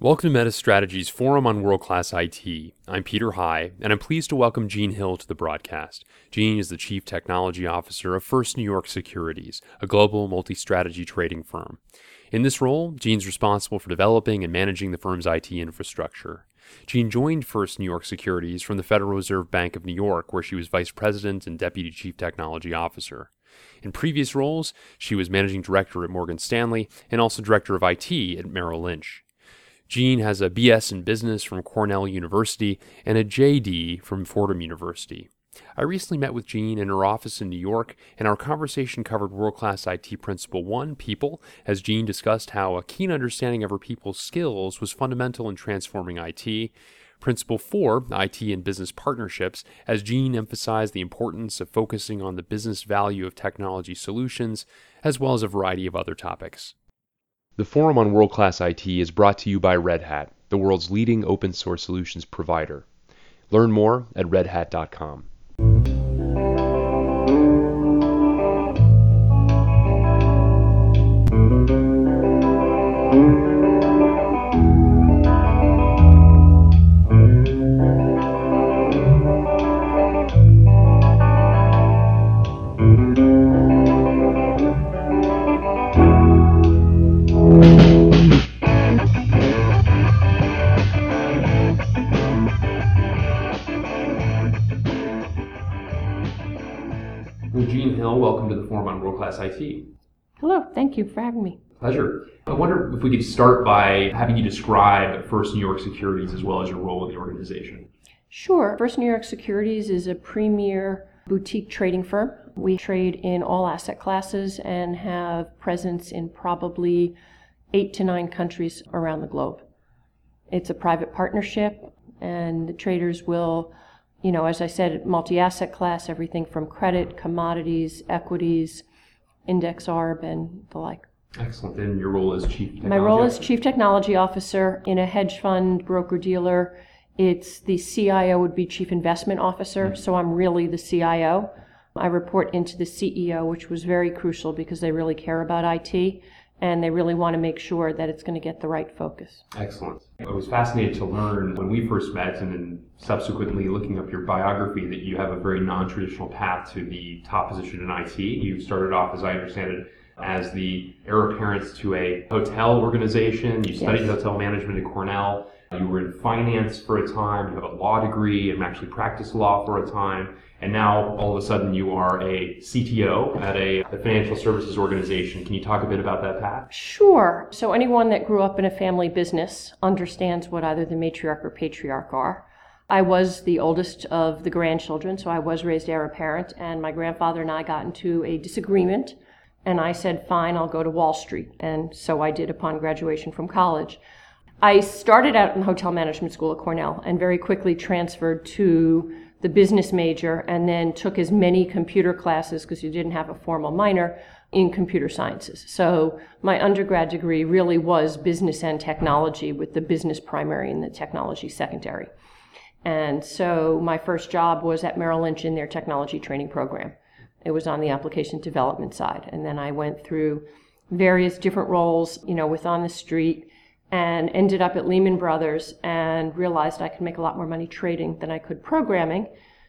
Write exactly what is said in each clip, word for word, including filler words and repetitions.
Welcome to MetaStrategy's Forum on World-Class I T. I'm Peter High, and I'm pleased to welcome Gene Hill to the broadcast. Gene is the Chief Technology Officer of First New York Securities, a global multi-strategy trading firm. In this role, Gene's responsible for developing and managing the firm's I T infrastructure. Gene joined First New York Securities from the Federal Reserve Bank of New York, where she was Vice President and Deputy Chief Technology Officer. In previous roles, she was Managing Director at Morgan Stanley and also Director of I T at Merrill Lynch. Gene has a B S in Business from Cornell University and a J D from Fordham University. I recently met with Gene in her office in New York, and our conversation covered World-Class I T Principle one, People, as Gene discussed how a keen understanding of her people's skills was fundamental in transforming I T. Principle four, I T and Business Partnerships, as Gene emphasized the importance of focusing on the business value of technology solutions, as well as a variety of other topics. The Forum on World-Class I T is brought to you by Red Hat, the world's leading open source solutions provider. Learn more at red hat dot com. Gene Hill, welcome to the Forum on World-Class I T. Hello, thank you for having me. Pleasure. I wonder if we could start by having you describe First New York Securities as well as your role in the organization. Sure. First New York Securities is a premier boutique trading firm. We trade in all asset classes and have presence in probably eight to nine countries around the globe. It's a private partnership, and the traders will You know, as I said, multi-asset class, everything from credit, commodities, equities, index arb, and the like. Excellent. And your role as Chief Technology My role Officer? is Chief Technology Officer in a hedge fund broker-dealer. It's the C I O would be Chief Investment Officer, mm-hmm. so I'm really the C I O. I report into the C E O, which was very crucial because they really care about I T, and they really want to make sure that it's going to get the right focus. Excellent. I was fascinated to learn when we first met and then subsequently looking up your biography that you have a very non-traditional path to the top position in I T. You started off, as I understand it, as the heir apparent to a hotel organization. You studied yes. hotel management at Cornell. You were in finance for a time. You have a law degree and actually practiced law for a time. And now, all of a sudden, you are a C T O at a, a financial services organization. Can you talk a bit about that path? Sure. So anyone that grew up in a family business understands what either the matriarch or patriarch are. I was the oldest of the grandchildren, so I was raised heir apparent, and my grandfather and I got into a disagreement, and I said, fine, I'll go to Wall Street. And so I did upon graduation from college. I started out in hotel management school at Cornell and very quickly transferred to the business major and then took as many computer classes, because you didn't have a formal minor, in computer sciences. So my undergrad degree really was business and technology, with the business primary and the technology secondary. And so my first job was at Merrill Lynch in their technology training program. It was on the application development side. And then I went through various different roles, you know, with On the Street, and ended up at Lehman Brothers and realized I could make a lot more money trading than I could programming.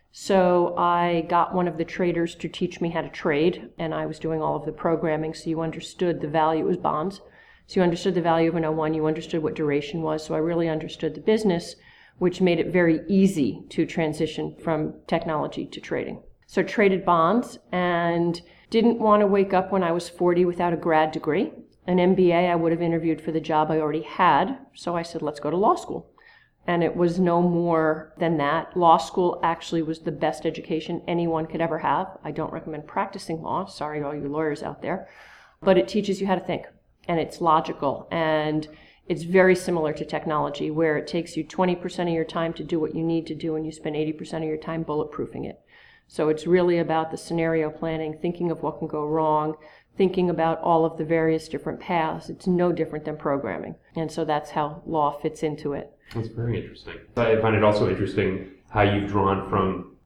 So I got one of the traders to teach me how to trade, and I was doing all of the programming, so you understood the value. It was bonds. So you understood the value of an oh one, you understood what duration was, so I really understood the business, which made it very easy to transition from technology to trading. So traded bonds and didn't want to wake up when I was forty without a grad degree. An M B A, I would have interviewed for the job I already had, so I said, let's go to law school. And it was no more than that. Law school actually was the best education anyone could ever have. I don't recommend practicing law, sorry to all you lawyers out there, but it teaches you how to think, and it's logical, and it's very similar to technology, where it takes you twenty percent of your time to do what you need to do, and you spend eighty percent of your time bulletproofing it. So it's really about the scenario planning, thinking of what can go wrong, thinking about all of the various different paths. It's no different than programming. And so that's how law fits into it. That's very interesting. I find it also interesting how you've drawn from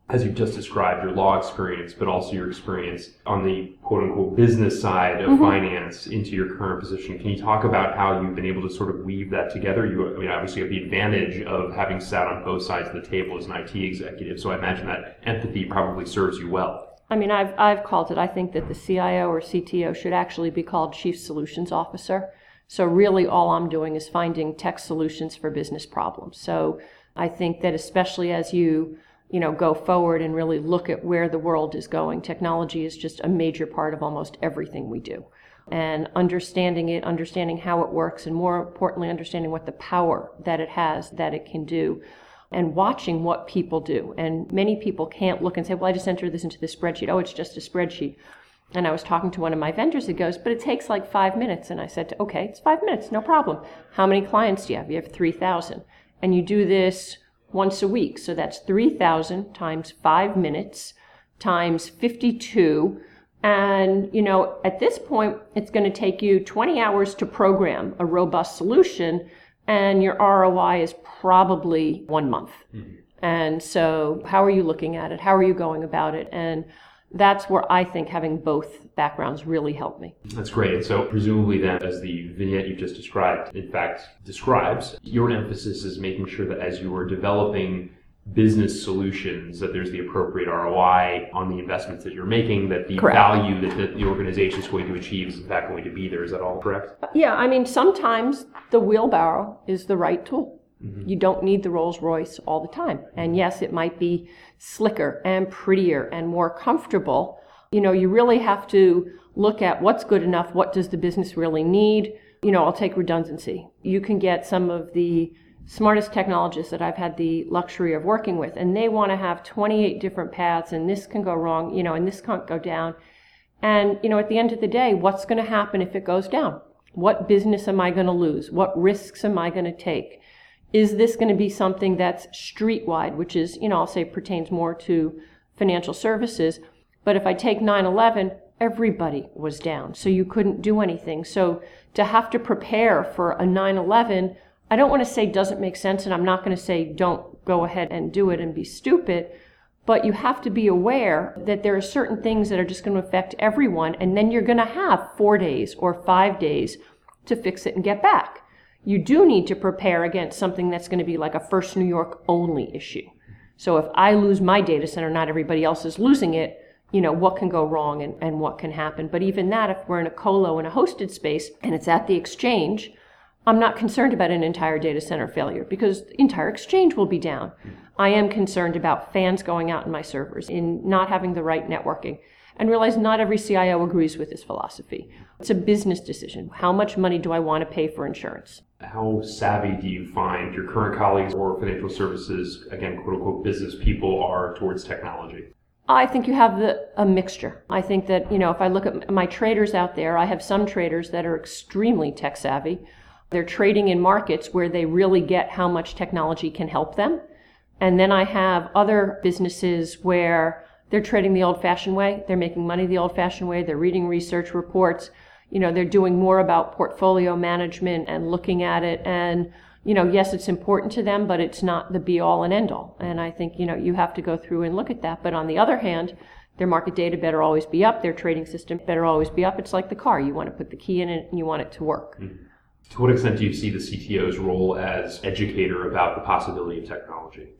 as you've just described, your law experience, but also your experience on the quote-unquote business side of mm-hmm. finance into your current position. Can you talk about how you've been able to sort of weave that together? You, I mean, obviously you have the advantage of having sat on both sides of the table as an I T executive, so I imagine that empathy probably serves you well. I mean, I've I've called it, I think that the C I O or C T O should actually be called Chief Solutions Officer. So really all I'm doing is finding tech solutions for business problems. So I think that especially as you you know, go forward and really look at where the world is going. Technology is just a major part of almost everything we do. And understanding it, understanding how it works, and more importantly, understanding what the power that it has, that it can do, and watching what people do. And many people can't look and say, well, I just entered this into the spreadsheet. Oh, it's just a spreadsheet. And I was talking to one of my vendors who goes, but it takes like five minutes. And I said, okay, it's five minutes, no problem. How many clients do you have? You have three thousand. And you do this once a week. So that's three thousand times five minutes times fifty-two. And, you know, at this point, it's going to take you twenty hours to program a robust solution, and your R O I is probably one month. Mm-hmm. And so how are you looking at it? How are you going about it? And that's where I think having both backgrounds really helped me. That's great. And so presumably then, as the vignette you've just described, in fact, describes, your emphasis is making sure that as you are developing business solutions, that there's the appropriate R O I on the investments that you're making, that the correct. Value that the, the organization is going to achieve is in fact going to be there. Is that all correct? Yeah. I mean, sometimes the wheelbarrow is the right tool. Mm-hmm. You don't need the Rolls Royce all the time. And yes, it might be slicker and prettier and more comfortable. You know, you really have to look at what's good enough. What does the business really need? You know, I'll take redundancy. You can get some of the smartest technologists that I've had the luxury of working with, and they want to have twenty-eight different paths, and this can go wrong, you know, and this can't go down. And, you know, at the end of the day, what's going to happen if it goes down? What business am I going to lose? What risks am I going to take? Is this going to be something that's street-wide, which is, you know, I'll say pertains more to financial services. But if I take nine eleven, everybody was down, so you couldn't do anything. So to have to prepare for a nine eleven, I don't want to say doesn't make sense, and I'm not going to say don't go ahead and do it and be stupid, but you have to be aware that there are certain things that are just going to affect everyone, and then you're going to have four days or five days to fix it and get back. You do need to prepare against something that's going to be like a First New York only issue. So if I lose my data center, not everybody else is losing it, you know, what can go wrong and, and what can happen. But even that, if we're in a colo in a hosted space and it's at the exchange, I'm not concerned about an entire data center failure because the entire exchange will be down. I am concerned about fans going out in my servers, in not having the right networking, and realize not every C I O agrees with this philosophy. It's a business decision. How much money do I want to pay for insurance? How savvy do you find your current colleagues or financial services, again, quote unquote, business people are towards technology? I think you have the, a mixture. I think that, you know, if I look at my traders out there, I have some traders that are extremely tech savvy. They're trading in markets where they really get how much technology can help them. And then I have other businesses where they're trading the old-fashioned way. They're making money the old-fashioned way. They're reading research reports. You know, they're doing more about portfolio management and looking at it. And, you know, yes, it's important to them, but it's not the be-all and end-all. And I think, you know, you have to go through and look at that. But on the other hand, their market data better always be up. Their trading system better always be up. It's like the car. You want to put the key in it and you want it to work. Mm-hmm. To what extent do you see the C T O's role as educator about the possibility of technology?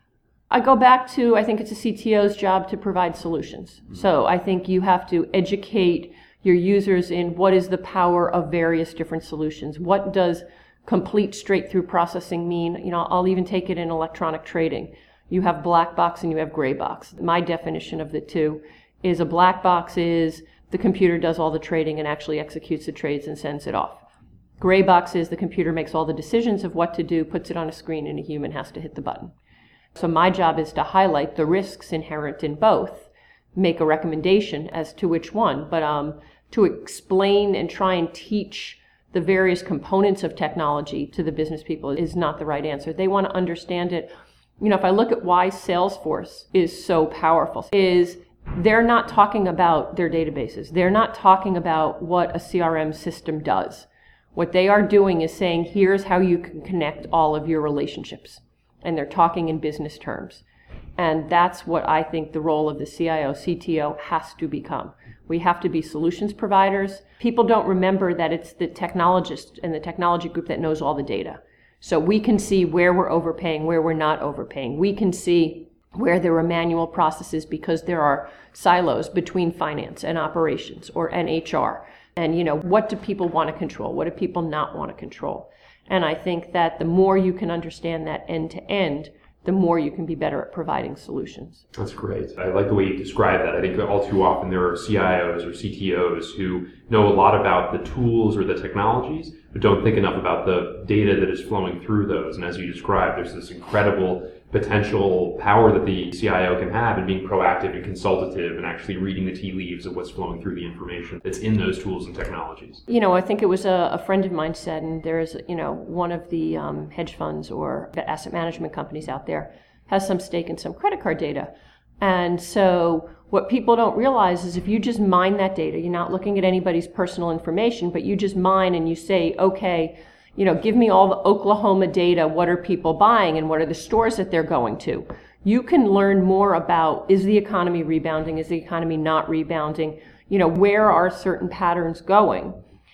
I go back to, I think it's a C T O's job to provide solutions. Mm-hmm. So I think you have to educate your users in what is the power of various different solutions. What does complete straight-through processing mean? You know, I'll even take it in electronic trading. You have black box and you have gray box. My definition of the two is a black box is the computer does all the trading and actually executes the trades and sends it off. Gray box is the computer makes all the decisions of what to do, puts it on a screen, and a human has to hit the button. So my job is to highlight the risks inherent in both, make a recommendation as to which one, but um, to explain and try and teach the various components of technology to the business people is not the right answer. They want to understand it. You know, if I look at why Salesforce is so powerful, is they're not talking about their databases. They're not talking about what a C R M system does. What they are doing is saying, here's how you can connect all of your relationships. And they're talking in business terms. And that's what I think the role of the C I O, C T O has to become. We have to be solutions providers. People don't remember that it's the technologist and the technology group that knows all the data. So we can see where we're overpaying, where we're not overpaying. We can see where there are manual processes because there are silos between finance and operations or and H R. And, you know, what do people want to control? What do people not want to control? And I think that the more you can understand that end to end, the more you can be better at providing solutions. That's great. I like the way you describe that. I think that all too often there are C I Os or C T Os who know a lot about the tools or the technologies, but don't think enough about the data that is flowing through those. And as you described, there's this incredible potential power that the C I O can have in being proactive and consultative and actually reading the tea leaves of what's flowing through the information that's in those tools and technologies. You know, I think it was a, a friend of mine said, and there's, you know, one of the um, hedge funds or asset management companies out there has some stake in some credit card data. And so what people don't realize is if you just mine that data, you're not looking at anybody's personal information, but you just mine and you say, okay, you know, give me all the Oklahoma data. What are people buying and what are the stores that they're going to? You can learn more about, is the economy rebounding? Is the economy not rebounding? You know, where are certain patterns going?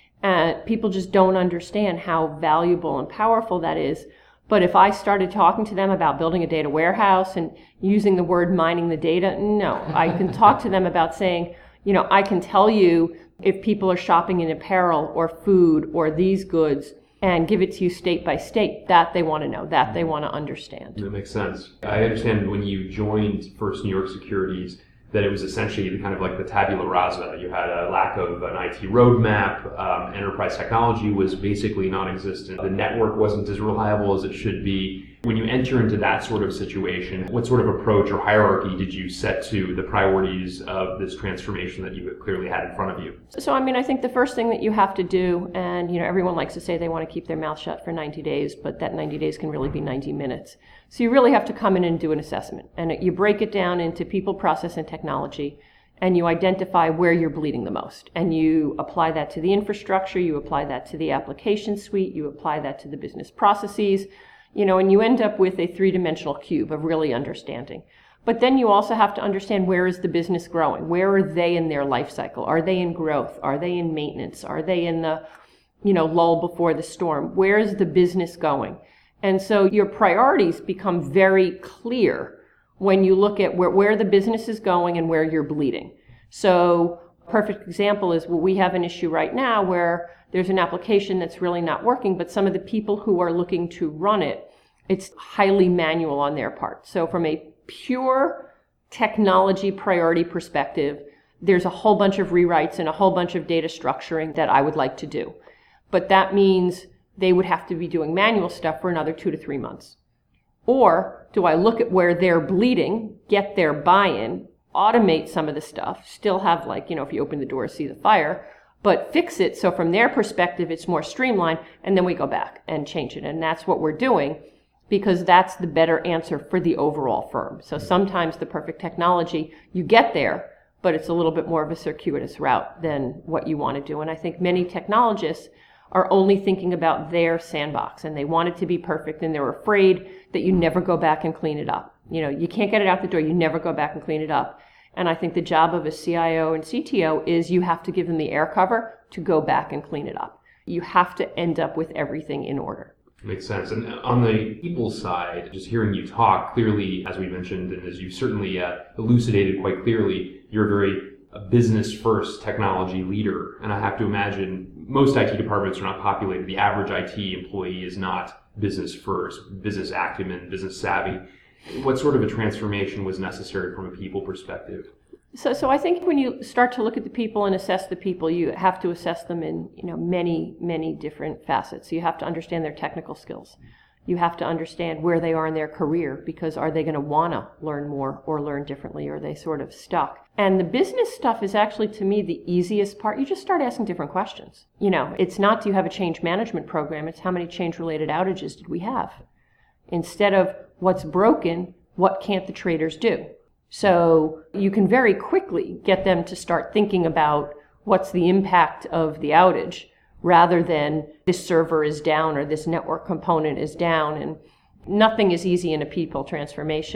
And people just don't understand how valuable and powerful that is. But if I started talking to them about building a data warehouse and using the word mining the data, no. I can talk to them about saying, you know, I can tell you if people are shopping in apparel or food or these goods, and give it to you state by state. That they want to know, that they want to understand. That makes sense. I understand when you joined First New York Securities that it was essentially kind of like the tabula rasa. You had a lack of an I T roadmap. Um, enterprise technology was basically non-existent. The network wasn't as reliable as it should be. When you enter into that sort of situation, what sort of approach or hierarchy did you set to the priorities of this transformation that you clearly had in front of you? So, I mean, I think the first thing that you have to do, and, you know, everyone likes to say they want to keep their mouth shut for ninety days, but that ninety days can really be ninety minutes. So you really have to come in and do an assessment. And you break it down into people, process, and technology, and you identify where you're bleeding the most. And you apply that to the infrastructure, you apply that to the application suite, you apply that to the business processes, you know, and you end up with a three-dimensional cube of really understanding. But then you also have to understand, where is the business growing? Where are they in their life cycle? Are they in growth? Are they in maintenance? Are they in the, you know, lull before the storm? Where is the business going? And so your priorities become very clear when you look at where, where the business is going and where you're bleeding. So a perfect example is, well, we have an issue right now where there's an application that's really not working, but some of the people who are looking to run it, it's highly manual on their part. So from a pure technology priority perspective, there's a whole bunch of rewrites and a whole bunch of data structuring that I would like to do. But that means they would have to be doing manual stuff for another two to three months. Or do I look at where they're bleeding, get their buy-in, automate some of the stuff, still have, like, you know, if you open the door, see the fire, but fix it so from their perspective it's more streamlined, and then we go back and change it. And that's what we're doing, because that's the better answer for the overall firm. So sometimes the perfect technology, you get there, but it's a little bit more of a circuitous route than what you want to do. And I think many technologists are only thinking about their sandbox, and they want it to be perfect, and they're afraid that you never go back and clean it up. You know, you can't get it out the door, you never go back and clean it up. And I think the job of a C I O and C T O is you have to give them the air cover to go back and clean it up. You have to end up with everything in order. Makes sense. And on the people side, just hearing you talk clearly, as we mentioned, and as you certainly uh, elucidated quite clearly, you're a very a business-first technology leader. And I have to imagine most I T departments are not populated. The average I T employee is not business-first, business acumen, business savvy. What sort of a transformation was necessary from a people perspective? So, so I think when you start to look at the people and assess the people, you have to assess them in, you know, many, many different facets. You have to understand their technical skills. You have to understand where they are in their career, because are they going to want to learn more or learn differently? Or are they sort of stuck? And the business stuff is actually, to me, the easiest part. You just start asking different questions. You know, it's not, do you have a change management program? It's how many change-related outages did we have? Instead of what's broken, what can't the traders do? So you can very quickly get them to start thinking about what's the impact of the outage, rather than this server is down or this network component is down. And nothing is easy in a people transformation.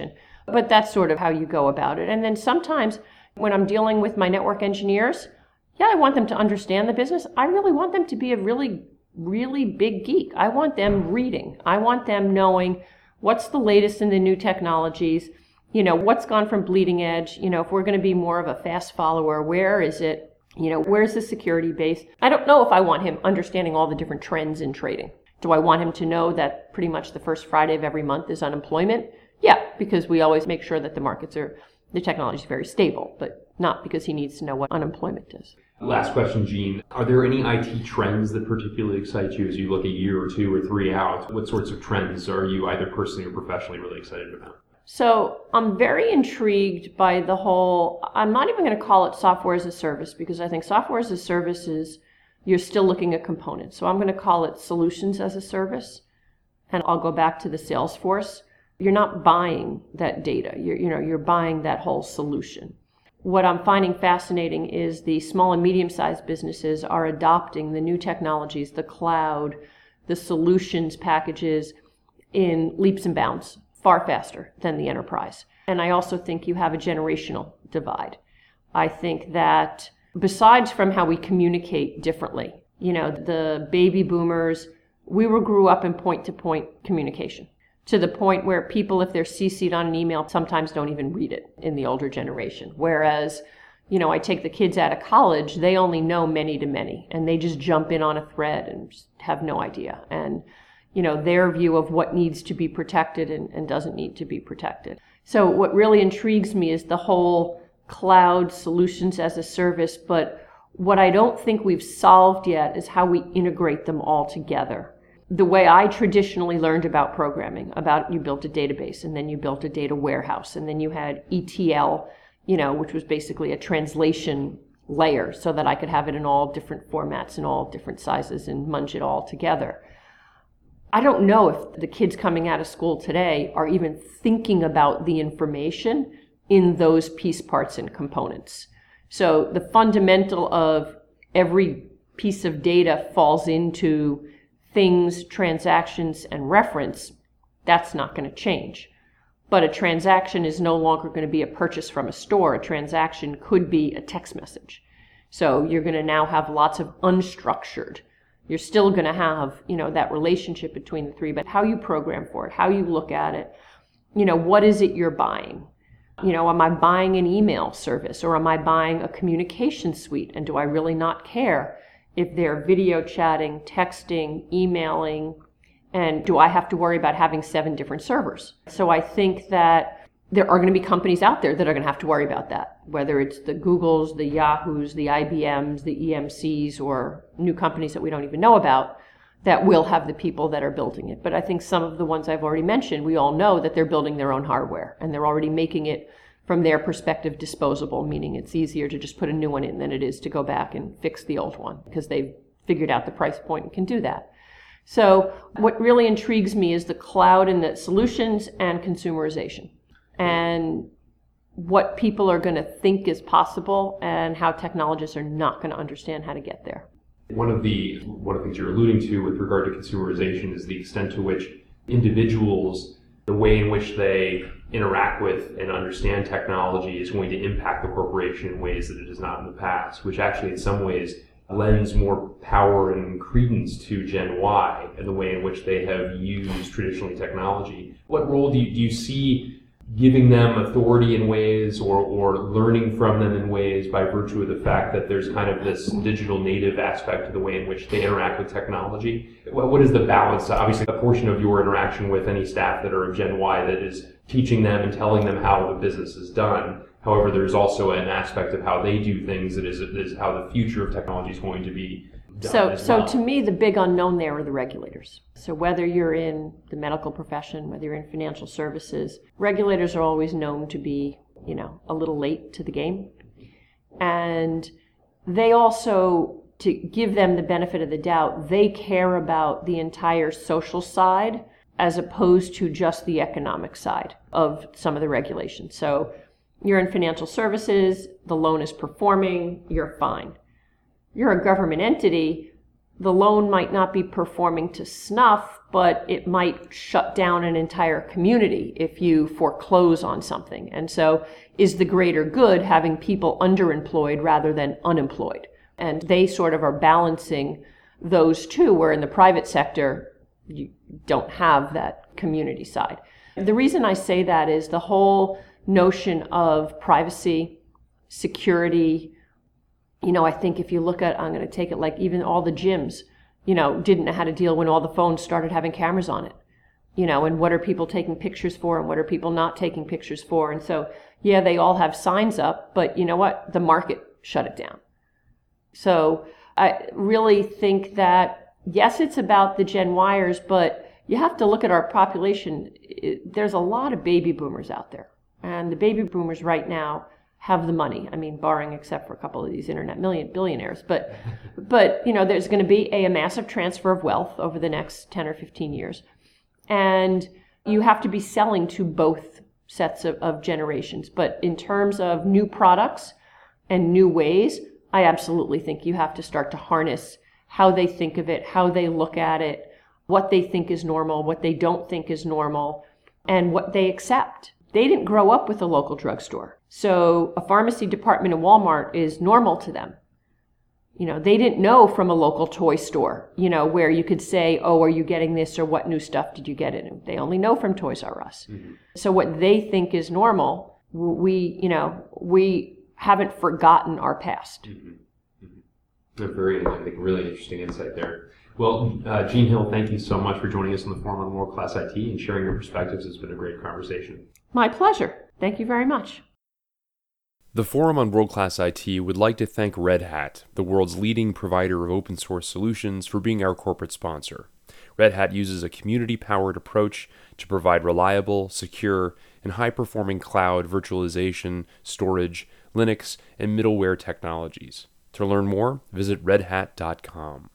But that's sort of how you go about it. And then sometimes when I'm dealing with my network engineers, yeah, I want them to understand the business. I really want them to be a really, really big geek. I want them reading. I want them knowing what's the latest in the new technologies, you know, what's gone from bleeding edge, you know, if we're going to be more of a fast follower, where is it, you know, where's the security base? I don't know if I want him understanding all the different trends in trading. Do I want him to know that pretty much the first Friday of every month is unemployment? Yeah, because we always make sure that the markets are, the technology is very stable, but not because he needs to know what unemployment is. Last question, Jean. Are there any I T trends that particularly excite you as you look a year or two or three out? What sorts of trends are you either personally or professionally really excited about? So I'm very intrigued by the whole, I'm not even going to call it software as a service, because I think software as a service is, you're still looking at components. So I'm going to call it solutions as a service. And I'll go back to the Salesforce. You're not buying that data. You're, you know, you're buying that whole solution. What I'm finding fascinating is the small and medium-sized businesses are adopting the new technologies, the cloud, the solutions packages in leaps and bounds, far faster than the enterprise. And I also think you have a generational divide. I think that besides from how we communicate differently, you know, the baby boomers, we were grew up in point-to-point communication, to the point where people, if they're C C'd on an email, sometimes don't even read it in the older generation. Whereas, you know, I take the kids out of college, they only know many to many, and they just jump in on a thread and just have no idea. And, you know, their view of what needs to be protected and, and doesn't need to be protected. So what really intrigues me is the whole cloud solutions as a service, but what I don't think we've solved yet is how we integrate them all together. The way I traditionally learned about programming, about you built a database and then you built a data warehouse and then you had E T L, you know, which was basically a translation layer so that I could have it in all different formats and all different sizes and munch it all together. I don't know if the kids coming out of school today are even thinking about the information in those piece parts and components. So the fundamental of every piece of data falls into things, transactions, and reference. That's not going to change. But a transaction is no longer going to be a purchase from a store. A transaction could be a text message. So you're going to now have lots of unstructured. You're still going to have, you know, that relationship between the three, but how you program for it, how you look at it, you know, what is it you're buying? You know, am I buying an email service or am I buying a communication suite? And do I really not care if they're video chatting, texting, emailing, and do I have to worry about having seven different servers? So I think that there are going to be companies out there that are going to have to worry about that, whether it's the Googles, the Yahoos, the I B Ms, the E M Cs, or new companies that we don't even know about that will have the people that are building it. But I think some of the ones I've already mentioned, we all know that they're building their own hardware and they're already making it, from their perspective, disposable, meaning it's easier to just put a new one in than it is to go back and fix the old one because they've figured out the price point and can do that. So what really intrigues me is the cloud and the solutions and consumerization and what people are going to think is possible and how technologists are not going to understand how to get there. One of the one of the things you're alluding to with regard to consumerization is the extent to which individuals, the way in which they interact with and understand technology is going to impact the corporation in ways that it has not in the past, which actually in some ways lends more power and credence to Gen Y and the way in which they have used traditionally technology. What role do you, do you see giving them authority in ways or, or learning from them in ways by virtue of the fact that there's kind of this digital native aspect to the way in which they interact with technology? What, what is the balance? Obviously, a portion of your interaction with any staff that are of Gen Y that is teaching them and telling them how the business is done. However, there's also an aspect of how they do things that is, is how the future of technology is going to be done So, as so well. to me, the big unknown there are the regulators. So whether you're in the medical profession, whether you're in financial services, regulators are always known to be, you know, a little late to the game. And they also, to give them the benefit of the doubt, they care about the entire social side as opposed to just the economic side of some of the regulations. So you're in financial services, the loan is performing, you're fine. You're a government entity, the loan might not be performing to snuff, but it might shut down an entire community if you foreclose on something. And so is the greater good having people underemployed rather than unemployed? And they sort of are balancing those two, where in the private sector, you don't have that community side. The reason I say that is the whole notion of privacy, security. You know, I think if you look at, I'm going to take it like even all the gyms, you know, didn't know how to deal when all the phones started having cameras on it. You know, and what are people taking pictures for and what are people not taking pictures for? And so, yeah, they all have signs up, but you know what? The market shut it down. So I really think that, yes, it's about the Gen Yers, but you have to look at our population. There's a lot of baby boomers out there. And the baby boomers right now have the money. I mean, barring except for a couple of these internet million billionaires. But, but you know, there's going to be a, a massive transfer of wealth over the next ten or fifteen years. And you have to be selling to both sets of, of generations. But in terms of new products and new ways, I absolutely think you have to start to harness how they think of it, how they look at it, what they think is normal, what they don't think is normal, and what they accept. They didn't grow up with a local drugstore. So a pharmacy department in Walmart is normal to them. You know, they didn't know from a local toy store, you know, where you could say, oh, are you getting this, or what new stuff did you get in it? They only know from Toys R Us. Mm-hmm. So what they think is normal, we, you know, we haven't forgotten our past. Mm-hmm. Mm-hmm. Very, I think, really interesting insight there. Well, uh, Jean Hill, thank you so much for joining us on the Forum on World Class I T and sharing your perspectives. It's been a great conversation. My pleasure. Thank you very much. The Forum on World Class I T would like to thank Red Hat, the world's leading provider of open source solutions, for being our corporate sponsor. Red Hat uses a community-powered approach to provide reliable, secure, and high-performing cloud virtualization, storage, Linux, and middleware technologies. To learn more, visit red hat dot com.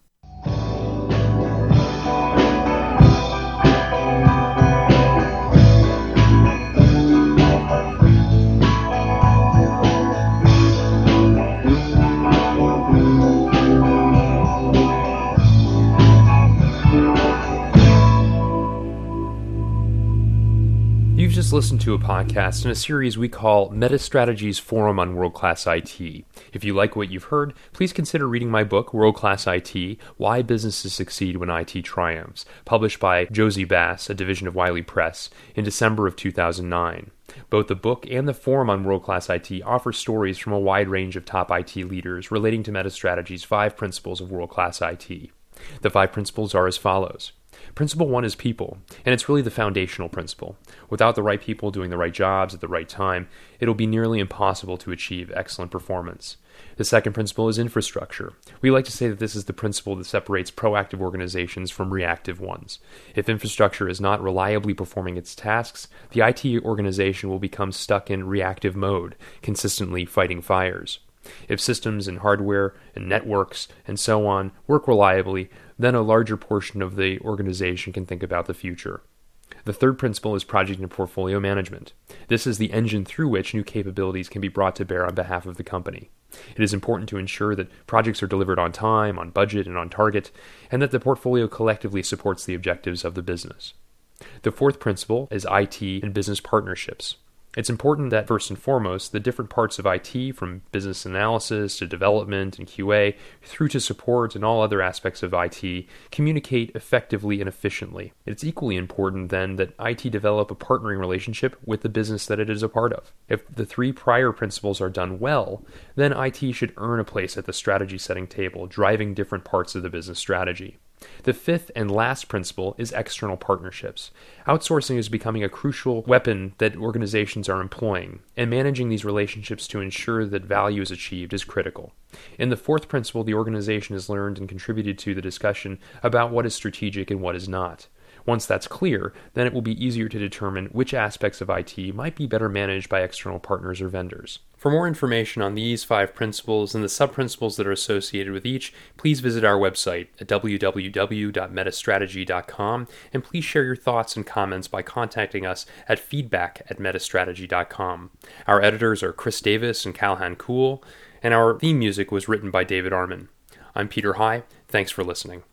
You've just listened to a podcast in a series we call MetaStrategy's Forum on World Class I T. If you like what you've heard, please consider reading my book, World Class I T, Why Businesses Succeed When I T Triumphs, published by Josie Bass, a division of Wiley Press, in December of two thousand nine. Both the book and the Forum on World Class I T offer stories from a wide range of top I T leaders relating to MetaStrategy's five principles of World Class I T. The five principles are as follows. Principle one is people, and it's really the foundational principle. Without the right people doing the right jobs at the right time, it'll be nearly impossible to achieve excellent performance. The second principle is infrastructure. We like to say that this is the principle that separates proactive organizations from reactive ones. If infrastructure is not reliably performing its tasks, the I T organization will become stuck in reactive mode, consistently fighting fires. If systems and hardware and networks and so on work reliably, then a larger portion of the organization can think about the future. The third principle is project and portfolio management. This is the engine through which new capabilities can be brought to bear on behalf of the company. It is important to ensure that projects are delivered on time, on budget, and on target, and that the portfolio collectively supports the objectives of the business. The fourth principle is I T and business partnerships. It's important that, first and foremost, the different parts of I T, from business analysis to development and Q A, through to support and all other aspects of I T, communicate effectively and efficiently. It's equally important, then, that I T develop a partnering relationship with the business that it is a part of. If the three prior principles are done well, then I T should earn a place at the strategy-setting table, driving different parts of the business strategy. The fifth and last principle is external partnerships. Outsourcing is becoming a crucial weapon that organizations are employing, and managing these relationships to ensure that value is achieved is critical. In the fourth principle, the organization has learned and contributed to the discussion about what is strategic and what is not. Once that's clear, then it will be easier to determine which aspects of I T might be better managed by external partners or vendors. For more information on these five principles and the sub-principles that are associated with each, please visit our website at w w w dot metastrategy dot com, and please share your thoughts and comments by contacting us at feedback at metastrategy dot com. Our editors are Chris Davis and Calhan Kuhl, and our theme music was written by David Arman. I'm Peter High. Thanks for listening.